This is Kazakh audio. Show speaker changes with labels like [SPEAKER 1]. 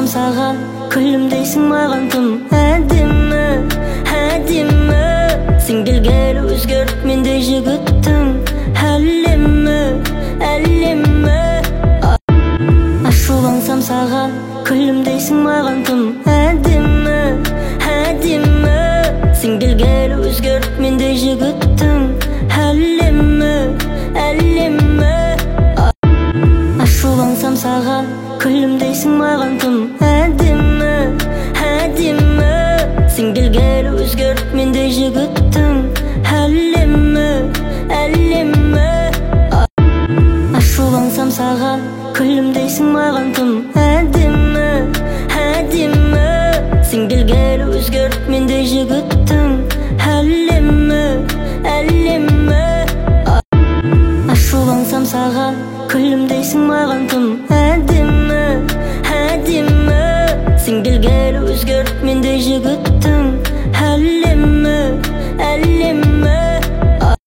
[SPEAKER 1] ашулансам саған, күлімдейсің маған тым әдемі, әдемі. Сен келгелі өзгерт мендей жігіттің әлемі, әлемі. Ашулансам саған, күлімдейсің маған тым әдемі, әдемі. Сен келгелі өзгерт мендей жігіттің әлемі, әлемі. Ашулансам саған, күлімдейсің маған тым әдемі, әдемі. Сен келгелі өзгерт мендей жігіттің әлемі, әлемі. Ашулансам саған, күлімдейсің маған тым әдемі, әдемі. Сен келгелі өзгерт мендей жігіттің әлемі, әлемі. Ашулансам саған, күлімдейсің маған тым әдемі, әдемі. Сен келгелі өзгерт мендей жігіттің әлемі.